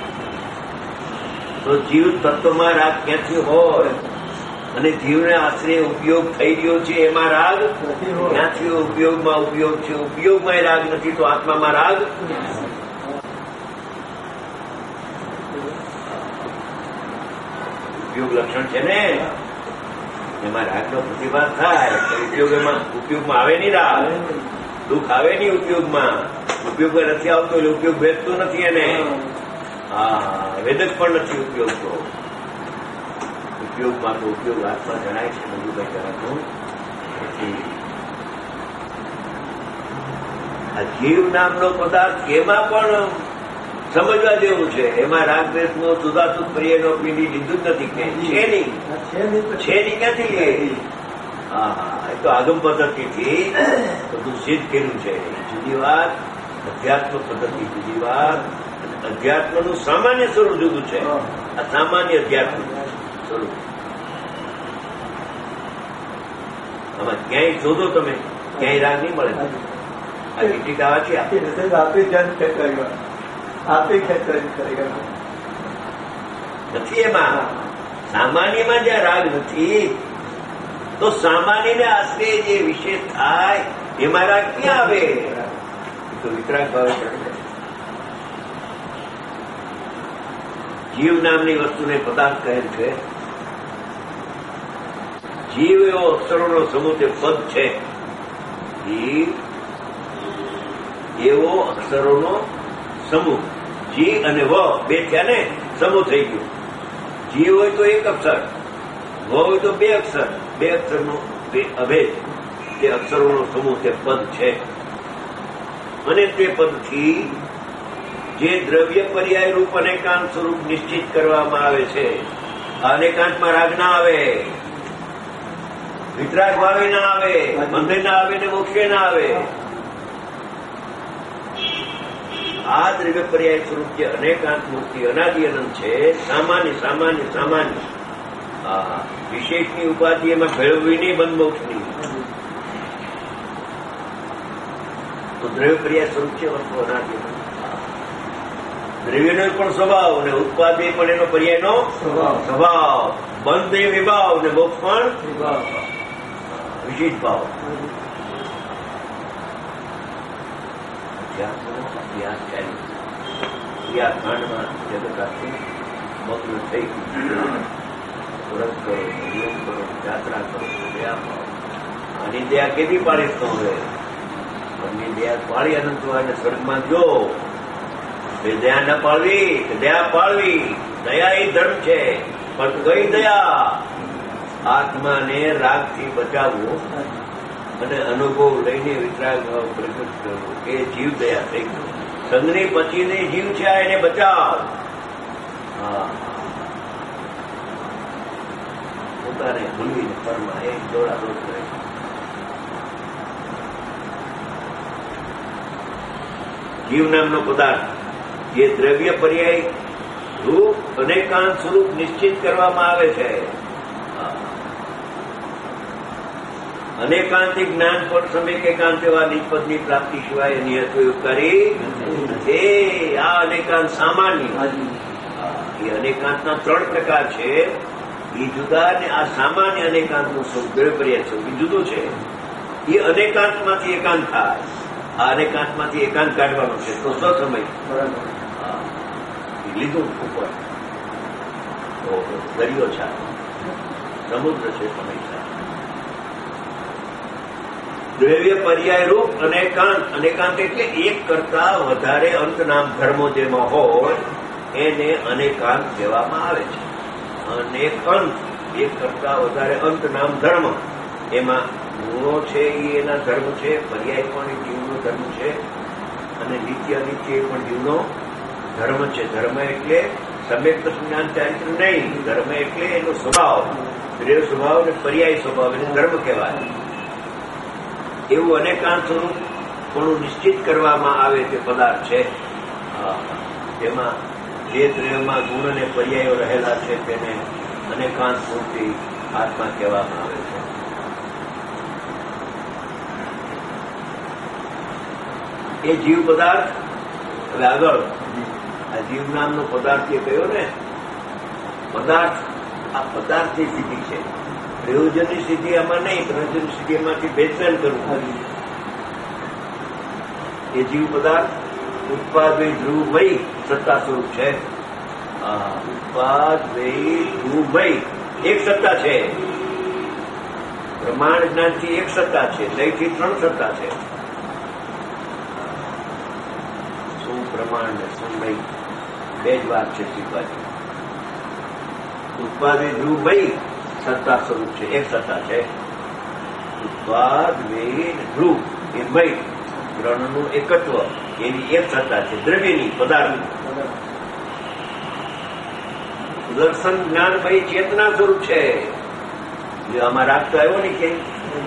તો જીવ તત્વમાં રાગ ક્યાંથી હોય? અને જીવને આશરે ઉપયોગ થઈ રહ્યો છે એમાં રાગ ક્યાંથી? ઉપયોગમાં ઉપયોગ છે, ઉપયોગમાં રાગ નથી તો આત્મામાં રાગ. ઉપયોગ લક્ષણ છે ને, એમાં રાગનો પ્રતિભાસ થાય. ઉપયોગમાં ઉપયોગમાં આવે નહીં રાગ, દુઃખ આવે નહીં ઉપયોગમાં. ઉપયોગમાં નથી આવતો એટલે ઉપયોગ ભેદતો નથી એને. હા, વેદક પણ નથી ઉપયોગ તો. ઉપયોગમાં તો ઉપયોગ આત્મા જણાય છે, બધું કઈ જણાતું નથી. આ જીવ નામનો પદાર્થ એમાં પણ સમજવા જેવું છે. એમાં રાગદ્વેષનો સુધાસુદ પ્રિયનો પીડી લીધું જ નથી. કે છે નહીં, છે નહીં ક્યાંથી લે? હા હા, એ તો આગમ પદ્ધતિથી બધું સિદ્ધ કર્યું છે. જુદી વાત અધ્યાત્મ પદ્ધતિ, જુદી વાત અધ્યાત્મનું સામાન્ય સ્વરૂપ જુદું છે. આ સામાન્ય અધ્યાત્મ સ્વરૂપ આમાં ક્યાંય શોધો તમે, ક્યાંય રાગ નહીં મળે. આ ટીકા વાંચી આપે જન ખેતર આપે ખેતર કરેગા નથી. એમાં સામાન્યમાં જ્યાં રાગ નથી તો સામાન્યને આશરે જે વિશેષ થાય એમાં રાગ ક્યાં આવે? તો વિતરાગ ભાવે ચડે. જીવ નામની વસ્તુને પદાર્થ કહે છે. જીવ એવો અક્ષરોનો સમૂહ તે પદ છે. જીવ એવો અક્ષરોનો સમૂહ. જી અને વ બે થયા ને, સમૂહ થઈ ગયો. જીવ હોય તો એક અક્ષર, વ હોય તો બે અક્ષર. બે અક્ષરનો બે અભેદ તે અક્ષરોનો સમૂહ તે પદ છે. અને તે પદથી જે દ્રવ્ય પર્યાય રૂપ અનેકાંત સ્વરૂપ નિશ્ચિત કરવામાં આવે છે. અનેકાંતમાં રાગ ના આવે, વિતરાગ ભાવે ના આવે, બંધે ના આવે ને મોક્ષે ના આવે. આ દ્રવ્ય પર્યાય સ્વરૂપ જે અનેકાંત મૂર્તિ અનાદિ અનંત છે, સામાન્ય સામાન્ય સામાન્ય વિશેષની ઉપાધિ એમાં ભેળવવી નહીં, બંધ મોક્ષની. તો દ્રવ્ય પર્યાય સ્વરૂપ છે વસ્તુ અનાદિ અનંત. દ્રવ્યનો પણ સ્વભાવ અને ઉત્પાદે પણ એનો પર્યાયનો સ્વભાવ. બંધ એ વિભાવ અને મોક્ષ પણ વિશેષ ભાવ. અભ્યાસ કરી ખંડમાં જગત આખી મગ્ન થઈ ગયું. વ્રત કરો, નિયમ કરો, યાત્રા કરો, દયા પાડો. આની દયા કેવી પાડીશ તો હવે મનની દયા પાડી અનંત અને સ્વર્ગમાં જો દયા ન પાડવી, દયા પાડવી. દયા એ ધર્મ છે, પણ કઈ દયા? આત્માને રાગથી બચાવવો અને અનુભવ લઈને વિતરાગ ભાવ પ્રગટ કરવો એ જીવ દયા થઈ ગયો. સંઘની પછીને જીવ છે આ એને બચાવ. હા પોતાને ભૂલવીને પરમાં એ દોડાદોડ કરે. જીવ નામનો પદાર્થ જે દ્રવ્ય પર્યાય રૂપ અનેકાંત સ્વરૂપ નિશ્ચિત કરવામાં આવે છે. અનેકાંતિક જ્ઞાન પર સમ્યક એકાંત એવા નિષ્પદની પ્રાપ્તિ સિવાય એની ઉપયોગકારી નથી. આ અનેકાંત સામાન્ય એ અનેકાંતના ત્રણ પ્રકાર છે. એ જુદા ને આ સામાન્ય અનેકાંતનું સ્વરૂપ દ્રવ્ય પર્યાય સ્વરૂપ જુદું છે. એ અનેકાંતમાંથી એકાંત થાય. આ અનેકાંતમાંથી એકાંત કાઢવાનો છે તો સસમય લીધું ઉપર તો દરિયો છે, સમુદ્ર છે, સમય છે. દ્રવ્ય પર્યાય રૂપ અનેકાંત. અનેકાંત એટલે એક કરતા વધારે અંત નામ ધર્મો જેમાં હોય એને અનેકાંત કહેવામાં આવે છે. અનેક અંત એક કરતા વધારે અંત નામ ધર્મ એમાં ગુણો છે એ એના ધર્મ છે, પર્યાય પણ એ જીવનો ધર્મ છે અને નિત્ય અનિત્ય એ પણ જીવનો ધર્મ છે. ધર્મ એટલે સમ્યક જ્ઞાન ચારિત્ર નહીં, ધર્મ એટલે એનો સ્વભાવ, દ્રવ્ય સ્વભાવ અને પર્યાય સ્વભાવ એને ધર્મ કહેવાય. એવું અનેકાંત સ્વરૂપ પણ નિશ્ચિત કરવામાં આવે તે પદાર્થ છે. તેમાં જે દ્રવ્યમાં ગુણ અને પર્યાયો રહેલા છે તેને અનેકાંત સ્વરૂપે આત્મા કહેવામાં આવે છે. એ જીવ પદાર્થ. હવે આગળ આ જીવ નામનો પદાર્થ એ કયો ને પદાર્થ, આ પદાર્થની સ્થિતિ છે. પ્રયોજનની સ્થિતિ આમાં નહીં, પ્રયોજનની સ્થિતિ એમાંથી બેચેન કરવું. એ જીવ પદાર્થ ઉત્પાદ વે ધ્રુવમય સત્તા સ્વરૂપ છે. ઉત્પાદ વે ધ્રુવમય એક સત્તા છે. પ્રમાણ જ્ઞાનથી એક સત્તા છે, લયથી ત્રણ સત્તા છે. શું પ્રમાણ ને સમય બે જ વાત છે શીખવાની. ઉત્પાદ વે ધ્રુવમય સત્તા સ્વરૂપ છે, એક સત્તા છે. ઉત્પાદ વે ધ્રુવ એ મય ત્રણનું એકત્વ એની એક સત્તા છે, દ્રવ્યની પદાર્થની. દર્શન જ્ઞાન ભાઈ ચેતના સ્વરૂપ છે. આમાં રાગ તો આવ્યો ને કે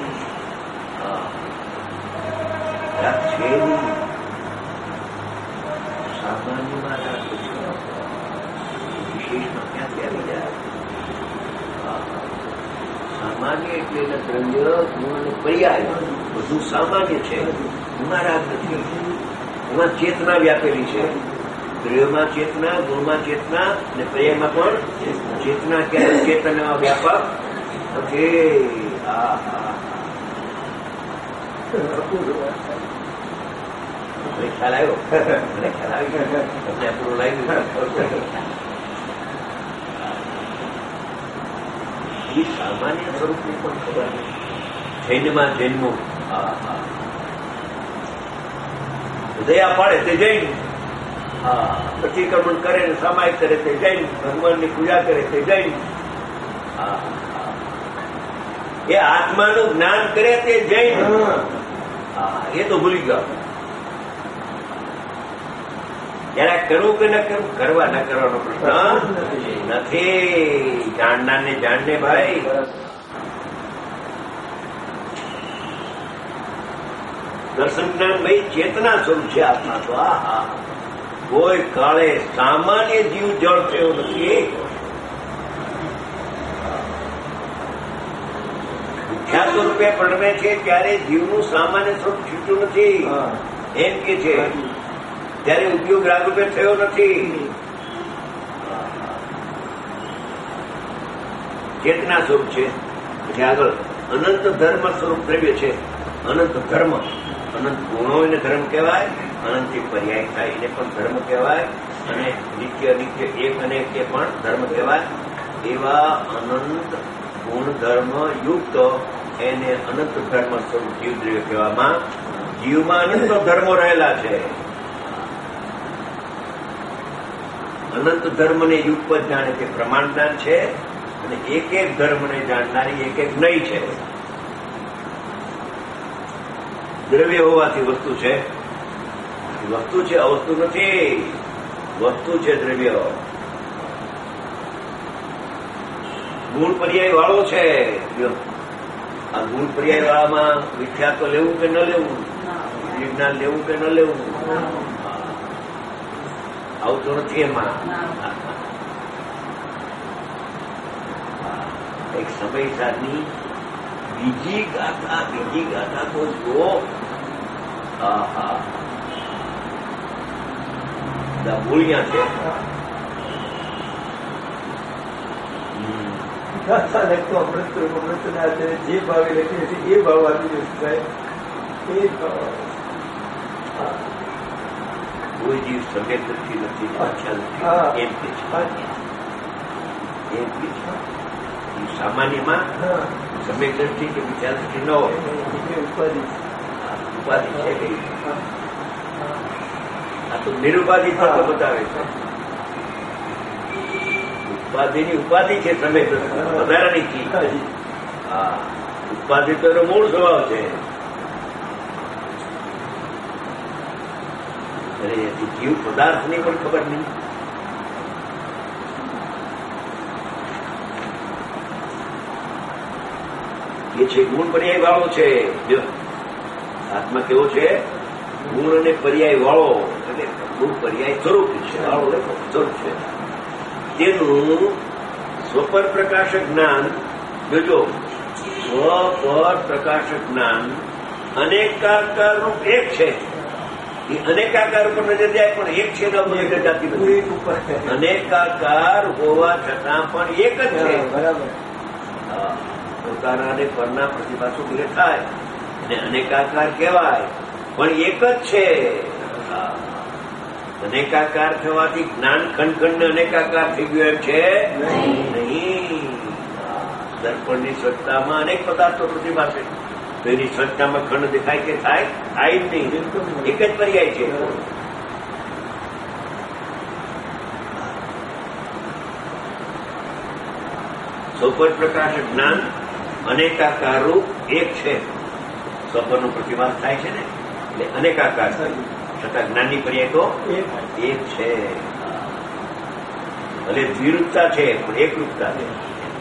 રાગ છે નહીં. સામાન્યમાં રાગ વિશેષમાં ક્યાંથી આવી જાય? સામાન્ય એટલે એના દ્રવ્ય ગુણ અને પર્યાય બધું સામાન્ય છે. એમાં રાગ નથી. એમાં ચેતના વ્યાપેલી છે. દ્રવ્યમાં ચેતના, ગુણમાં ચેતના અને પર્યાયમાં પણ ચેતના. ક્યારે ચેતન એમાં વ્યાપક નથી. હા હા ખ્યાલ આવ્યો? મને ખ્યાલ આવી ગયો. તમને આપણું લાગ્યું એ સામાન્ય સ્વરૂપની પણ ખબર નથી. જૈનમાં જૈનમો હા હા દયા પાડે તે જૈન, હા પ્રતિક્રમણ કરે ને સામાયિક કરે તે જૈન, ભગવાનની પૂજા કરે તે જૈન. હા એ આત્માનું જ્ઞાન કરે તે જૈન. હા એ તો ભૂલી ગયો. જયારે કરવું કે ન કરવું, કરવા ન કરવાનો પ્રશ્ન નથી. જાણનાર ને જાણને ભાઈ. દર્શન જ્ઞાન ભાઈ ચેતના સ્વરૂપ છે આત્મા તો. આ હા કોઈ કાળે સામાન્ય જીવ જળ થયો નથી. મિથ્યા સ્વરૂપે પરણે છે ત્યારે જીવનું સામાન્ય સ્વરૂપ છૂટ્યું નથી એમ કે છે. ત્યારે ઉપયોગ રાગરૂપે થયો નથી. ચેતના સ્વરૂપ છે. પછી આગળ અનંત ધર્મ સ્વરૂપ દ્રવ્ય છે. અનંત ધર્મ, અનંત ગુણો એને ધર્મ કહેવાય, અનંત પર્યાય થાય એને પણ ધર્મ કહેવાય, અને નિત્ય નિત્ય એક અને એક એ પણ ધર્મ કહેવાય. એવા અનંત ગુણ ધર્મ યુક્ત એને અનંત ધર્મ સ્વરૂપ જીવ દ્રવ્ય કહેવામાં. જીવમાં અનંત ધર્મો રહેલા છે. અનંત ધર્મને યુગપદ જાણે તે પ્રમાણ જ્ઞાન છે, અને એક એક ધર્મને જાણનારી એક એક નહીં છે. દ્રવ્ય હોવાથી વસ્તુ છે, વસ્તુ છે, અવસ્તુ નથી. વસ્તુ છે દ્રવ્ય. ગુણ પર્યાય વાળો છે. આ ગુણ પર્યાય વાળામાં વિખ્યાત તો લેવું કે ન લેવું, વિજ્ઞાન લેવું કે ન લેવું, આવું તો નથી એમાં. એક સમય સારની બીજી ગાથા, બીજી ગાથા તો જુઓ. હા હા ભૂલિયા છે. ગાથા લખતો અમૃત અમૃતના જે ભાવે લખીએ છીએ એ ભાવ આપી દેશે સાહેબ. એ ભાવ કોઈ જીવ સભ્ય દ્રષ્ટિ નથી, પાછા નથી એમ કે છે. એમ કે છે સામાન્યમાં સમ્યક દ્રષ્ટિ કે વિચાર દ્રષ્ટિ ન હોય, ઉપાધિ ઉપાધિ છે કઈ. આ તો નિરુપાધિ તત્વ બતાવે છે. ઉપાધિની ઉપાધિ છે સમ્યક દ્રષ્ટિ, વધારાની ચીજ. હા, ઉપાધિ તો એનો મૂળ સ્વભાવ છે. અરે જીવ પદાર્થની પણ ખબર નહીં. એ છે ગુણ પર્યાય વાળો છે. આત્મા કેવો છે? ગુણ અને પર્યાય વાળો. એટલે ગુણ પર્યાય સ્વરૂપ છે, વાળો સ્વરૂપ છે. તેનું સ્વપર પ્રકાશક જ્ઞાન, જોજો, સ્વપર પ્રકાશક જ્ઞાન અનેકાકારનું એક છે. એ અનેકાકાર ઉપર નજર જાય પણ એક છે નજર જાતી નથી. અનેકાકાર હોવા છતાં પણ એક જ છે. બરાબર. પોતાના અને પરના પ્રતિભાસો પૂરે થાય અને અનેકાકાર કહેવાય, પણ એક જ છે. અનેકાકાર થવાથી જ્ઞાન ખંડ ખંડ અનેકાકાર થઈ ગયું એમ છે નહીં. દર્પણની સ્વચ્છતામાં અનેક પદાર્થો પ્રતિભાસે, તો એની સ્વચ્છતામાં ખંડ દેખાય કે થાય? થાય જ નહીં. એક જ પર્યાય છે. સ્વપર પ્રકાશ જ્ઞાન અનેકાકાર રૂપ એક છે. સ્વપરનો પ્રતિભાસ થાય છે ને, એટલે અનેકાકાર છતાં જ્ઞાનની પર્યાય તો એક છે. ભલે દ્વિરૂપતા છે પણ એકરૂપતા છે.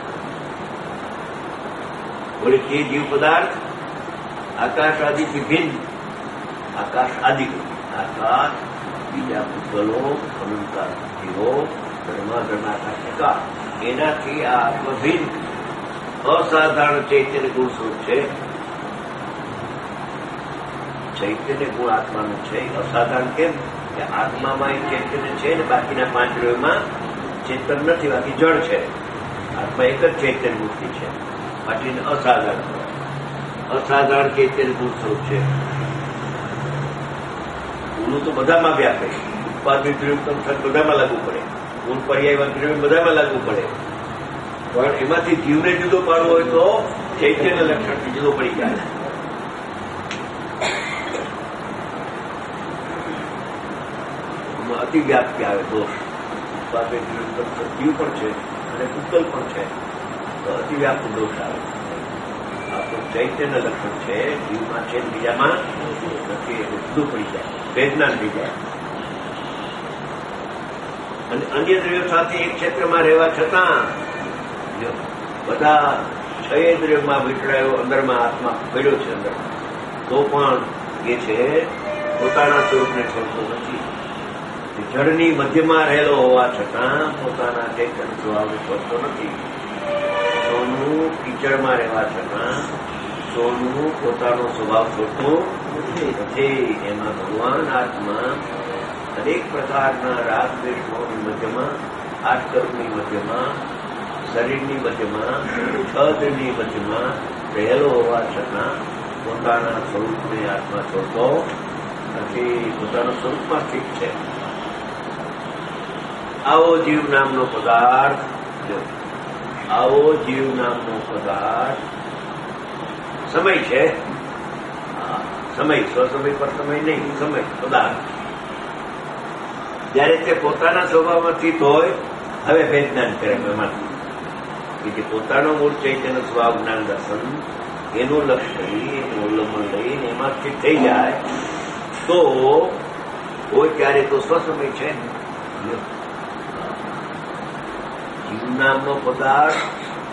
બોલે તે જીવ પદાર્થ આકાશ આદિથી ભિન્ન, આકાશ આદિ, આકાશ, બીજા ભૂતગલો, અનંતા જીવો, ધર્મા ધર્માકાશ, એનાથી આ આત્મભિન્ન અસાધારણ ચૈતન્ય ગુણ સ્વરૂપ છે. ચૈતન્ય ગુણ આત્માનું છે. અસાધારણ કેમ કે આત્મામાં એ ચૈતન્ય છે ને બાકીના પાંચ દ્રવ્યોમાં ચેતન નથી, બાકી જળ છે. આત્મા એક જ ચૈતન્ય મૂર્તિ છે, બાકીને અસાધારણ અસાધારણ ચૈતન્ય ગુણ સ્વરૂપ છે. ગુણું તો બધામાં વ્યાપે. ઉત્પાદિત દ્રવ્ય બધામાં લાગુ પડે, ગુણ પર્યાયમાં દ્રવ્ય બધામાં લાગુ પડે, પણ એમાંથી જીવને જુદો પાડવો હોય તો ચૈતન્ય લક્ષણથી જુદો પડી જાય. અતિ વ્યાપ્તિ આવે દોષ. ઉત્પાદિત જીવ પણ છે અને પુતલ પણ છે, તો અતિવ્યાપ્ત દોષ આવે. આ તો ચૈતન્ય લક્ષણ છે. જીવમાં છે, બીજામાં નથી, જુદું પડી જાય, વેદના થઈ જાય. અને અન્ય દ્રવ્યો સાથે એક ક્ષેત્રમાં રહેવા છતાં બધા છ દ્રવ્યમાં વીંટળાયો અંદરમાં આત્મા પડ્યો છે અંદર, તો પણ એ છે પોતાના સ્વરૂપને છોડતો નથી. જળની મધ્યમાં રહેલો હોવા છતાં પોતાના ચૈતન્ય સ્વભાવને છોડતો નથી. સોનું કીચડમાં રહેવા છતાં સોનું પોતાનો સ્વભાવ છોડતું નથી. એમાં ભગવાન આત્મા અનેક પ્રકારના રાગ દ્વેષોની મધ્યમાં, આઠકર્મની મધ્યમાં, શરીરની મધ્યમાં, છદની મધ્યમાં રહેલો હોવા છતાં પોતાના સ્વરૂપને આત્મા છોડતો નથી. પોતાના સ્વરૂપમાં સ્થિત છે. આવો જીવ નામનો પદાર્થ, આવો જીવ નામનો પદાર્થ સમય છે. સમય, સ્વસમય પર સમય નહીં, સમય પદાર્થ. જયારે તે પોતાના સ્વભાવમાં સ્થિત હોય, હવે ભેદ જ્ઞાન કરે એમાંથી કે જે પોતાનો મૂળ ચૈતન્ય સ્વભાવ જ્ઞાન દર્શન, એનું લક્ષ કરી એનું અવલંબન લઈને એમાં સ્થિત થઈ જાય તો હોય ત્યારે તો સ્વસમય છે. જીવ નામનો પદાર્થ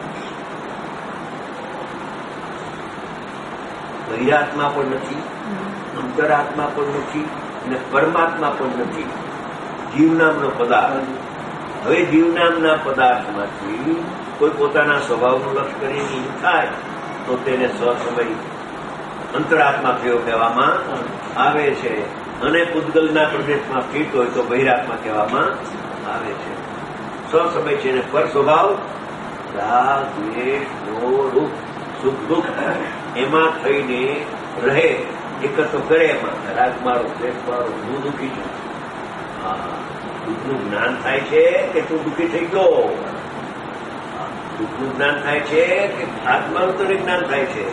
બહિરાત્મા પણ નથી, અંતરાત્મા પણ નથી અને પરમાત્મા પણ નથી. જીવ નામનો પદાર્થ. હવે જીવ નામના પદાર્થમાંથી કોઈ પોતાના સ્વભાવનું લક્ષ્ય કરીને થાય તો તેને સ્વસમય અંતરાત્મા થયો કહેવામાં આવે છે, અને પૂતગલના પ્રદેશમાં સ્થિત હોય તો બહિરાત્મા કહેવામાં આવે છે. સ્વસમય છે અને પર સ્વભાવ રાગ દ્વેષ મોહ રૂપ સુખ દુઃખ એમાં થઈને રહે, એકત્ર કરે. એમાં રાગ મારો, દ્વેષ મારો, હું દુઃખી છું. દુઃખનું જ્ઞાન થાય છે કે તું દુઃખી થઈ ગયો? દુઃખનું જ્ઞાન થાય છે કે આત્માનું તને જ્ઞાન થાય છે?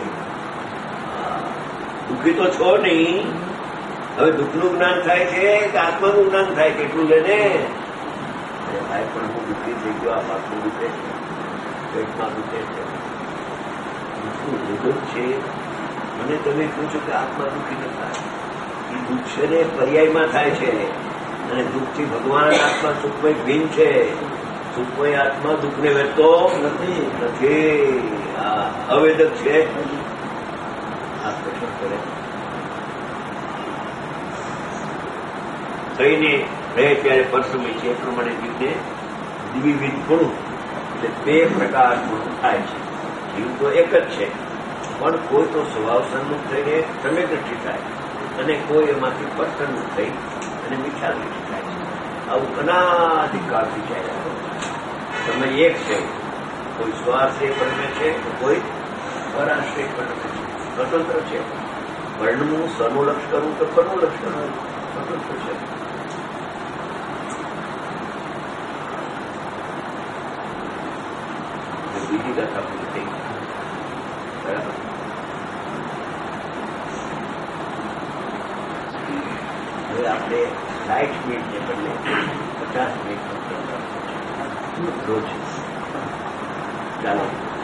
દુઃખી તો છો નહીં. હવે દુઃખનું જ્ઞાન થાય છે કે આત્માનું જ્ઞાન થાય છે? એટલું લેને ભાઈ, પણ હું દુઃખી થઈ ગયો. આ પાછું દુઃખે છે, પેટમાં દુઃખે છે, દુઃખનું વિરોધ છે. મને તમે પૂછો કે આત્મા દુઃખી ન થાય. એ દુઃખ છે ને પર્યાયમાં થાય છે, અને દુઃખથી ભગવાન આત્મા સુખમય ભિન્ન છે. સુખમય આત્મા દુઃખને વેચતો નથી નથી આ અવેદક છે. આ પ્રશ્ન કરે કહીને રહે ત્યારે પરસમય છે એ પ્રમાણે જીવને દ્વિવિધ ગુણ એટલે બે પ્રકારનું થાય છે. જીવ તો એક જ છે, પણ કોઈ તો સ્વભાવ સન્મુખ થઈને તમે દ્રષ્ટિ થાય, અને કોઈ એમાંથી પરસન્મુખ થઈ અને મીઠા દ્રષ્ટિ થાય છે. આવું અનાદિકાળથી ચાલ્યા તમે એક છે. કોઈ સ્વાશ્રય પરમે છે તો કોઈ પરાશ્રય પરમે છે. સ્વતંત્ર છે. વર્ણનું સનું લક્ષ કરવું તો પરનું લક્ષ કરવું સ્વતંત્ર છે. બીજી કથા પૂરી થઈ બરાબર. હવે આપણે સાઠ મિનિટને બદલે પચાસ મિનિટ રોજ ચાલો.